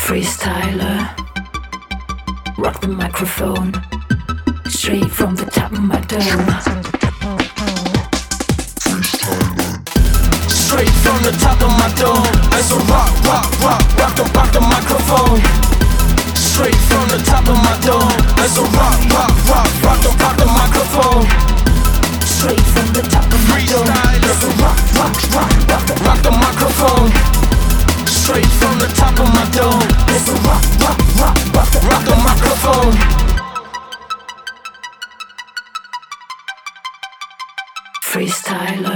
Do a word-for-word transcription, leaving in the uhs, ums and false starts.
Freestyler, rock the microphone, straight from the top of my dome. Straight from the top of my dome. As a rock, rock, rock, rock the, rock the microphone. Straight from the top of my dome. As a rock, rock, rock, rock the, rock the microphone. Straight from the top of my dome. As a rock, rock, rock, rock the, rock the microphone. Straight from the top of my dome. As a rock, rock, rock, rock the, rock the microphone. Freestyler.